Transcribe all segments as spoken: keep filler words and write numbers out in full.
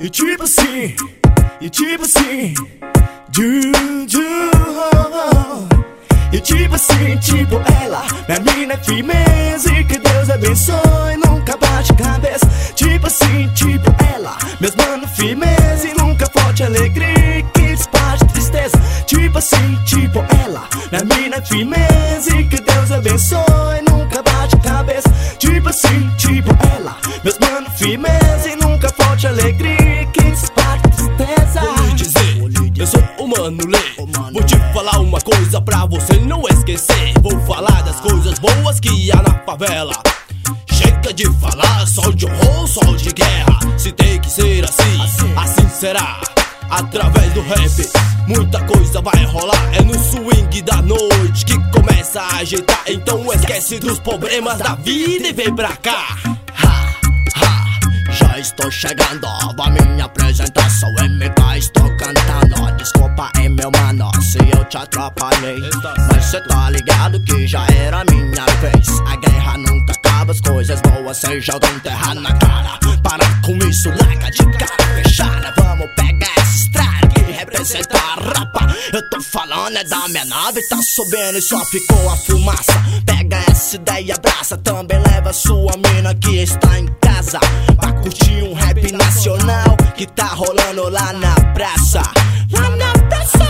E tipo assim, e tipo assim, ju, ju, oh, oh. E tipo assim, tipo ela, minha mina é firmeza e que Deus abençoe, nunca bate cabeça. Tipo assim, tipo ela, meus mano firmeza e nunca forte alegria que despacha tristeza. Tipo assim, tipo ela, minha mina é firmeza e que Deus abençoe, nunca bate cabeça. Tipo assim, tipo ela, meus mano firmeza e nunca forte alegria que despacha tristeza. Vou lhe dizer, eu sou o Mano Lê. Vou te falar uma coisa pra você não esquecer. Vou falar das coisas boas que há na favela. Chega de falar só de horror, só de guerra. Se tem que ser assim, assim será. Através do rap, muita coisa vai rolar. É no swing da noite que começa a ajeitar. Então esquece dos problemas da vida e vem pra cá. Ha, ha, já estou chegando, a minha apresentação. M K estou cantando. Desculpa aí meu mano se eu te atrapalhei, mas cê tá ligado que já era minha vez. A guerra nunca acaba, as coisas boas cê jogam terra na cara. Para com isso, larga de cara fechada. Vamos pegar essa estrada que representa a rapa. Eu tô falando é da minha nave, tá subindo e só ficou a fumaça. Pega essa ideia, abraça, também leva sua mina que está em casa pra curtir um rap nacional que tá rolando lá na praça. Lá na praça.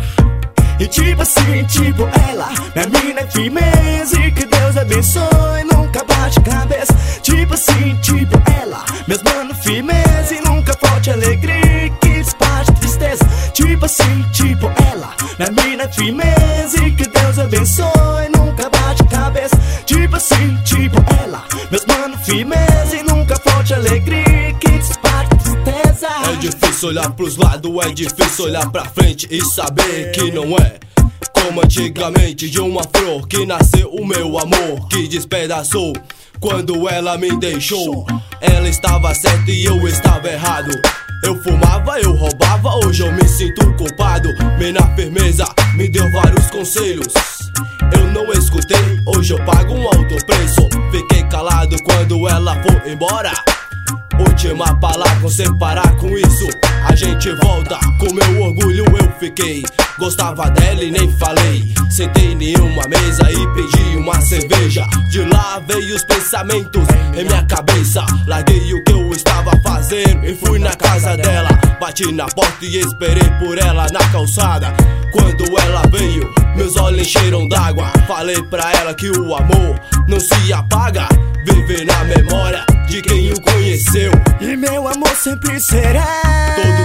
E tipo assim, tipo ela, minha mina é firmeza e que Deus abençoe, nunca bate cabeça. Tipo assim, tipo ela, meus mano firmeza e nunca forte alegria que despacha tristeza. Tipo assim, tipo ela, minha mina é firmeza e que Deus abençoe, nunca bate cabeça. Tipo assim, tipo ela, meus mano firmeza e nunca forte alegria que despacha tristeza. É difícil olhar pros lados, é difícil olhar pra frente e saber que não é como antigamente, de uma flor que nasceu o meu amor, que despedaçou quando ela me deixou. Ela estava certa e eu estava errado. Eu fumava, eu roubava, hoje eu me sinto culpado. Mina firmeza me deu vários conselhos, eu não escutei, hoje eu pago um alto preço. Fiquei calado quando ela foi embora. Última palavra, você parar com isso, a gente volta. Com meu orgulho eu fiquei, gostava dela e nem falei. Sentei em uma mesa e pedi uma cerveja. De lá veio os pensamentos em minha cabeça. Larguei o que eu estava fazendo e fui na casa dela. Bati na porta e esperei por ela na calçada. Quando ela veio, meus olhos encheram d'água. Falei pra ela que o amor não se apaga, vive na memória de quem o conheceu. E meu amor sempre será todo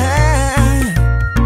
seu.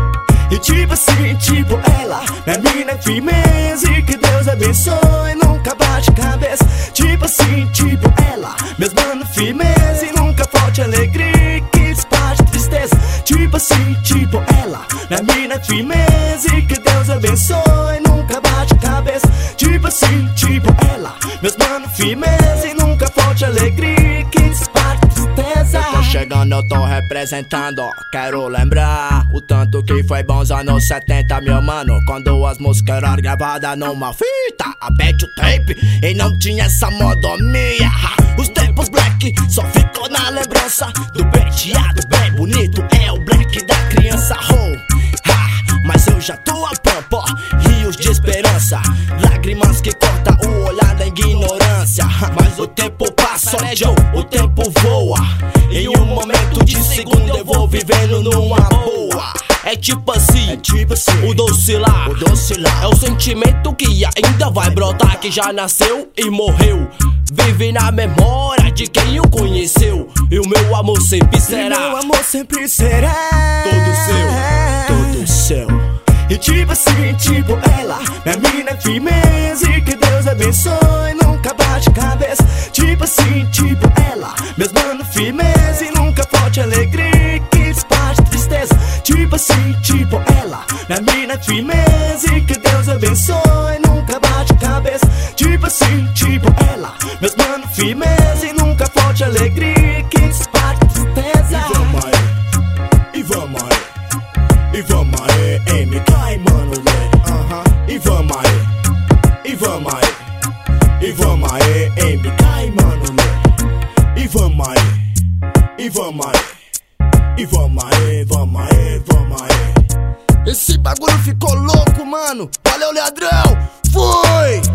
E tipo assim, tipo ela, minha mina é firmeza e que Deus abençoe, nunca bate cabeça. Tipo assim, tipo ela, meus mano firmeza e nunca forte alegria que despacha tristeza. Tipo assim, tipo ela, minha mina é firmeza e que Deus abençoe, nunca bate cabeça. Tipo assim, tipo ela, meus mano firmeza e nunca forte alegria que despacha tristeza. Eu tô chegando, eu tô representando. Quero lembrar o tanto que foi bom os anos setenta, meu mano, quando as músicas eram gravadas numa fita, a bad tape, e não tinha essa modomia. Os tempos black só ficou na lembrança do penteado bem bonito, é o black da criança. Oh, ha, mas eu já tô a pampa, rios de esperança, lágrimas que cortam o olhar da ignorância. Mas o tempo passa, né, Joe? O tempo voa. Em um momento de segundo eu vou vivendo numa boa. É tipo assim, é tipo assim, o doce lá, o doce lá. É o sentimento que ainda vai brotar, que já nasceu e morreu. Vive na memória de quem o conheceu. E o meu amor sempre será, e meu amor sempre será todo seu, todo seu. E tipo assim, tipo ela, minha mina é firmeza e que Deus abençoe, nunca bate cabeça. Tipo assim, tipo ela, meus mano firmeza e nunca forte alegria que despacha tristeza. Tipo assim, tipo ela, minha mina é firmeza e que Deus abençoe, nunca bate cabeça. Tipo assim, tipo ela, meus mano firmeza e nunca forte alegria que despacha tristeza. E vamos aí, e vamos aí, e vamos aí, M K e Mano Lê. uh-huh. E vamos aí, e vamos aí, e vamos aí, M K e Mano Lê. E vamos aí, e vamos aí, Esse bagulho ficou louco, mano. Valeu, Leandrão. Fui!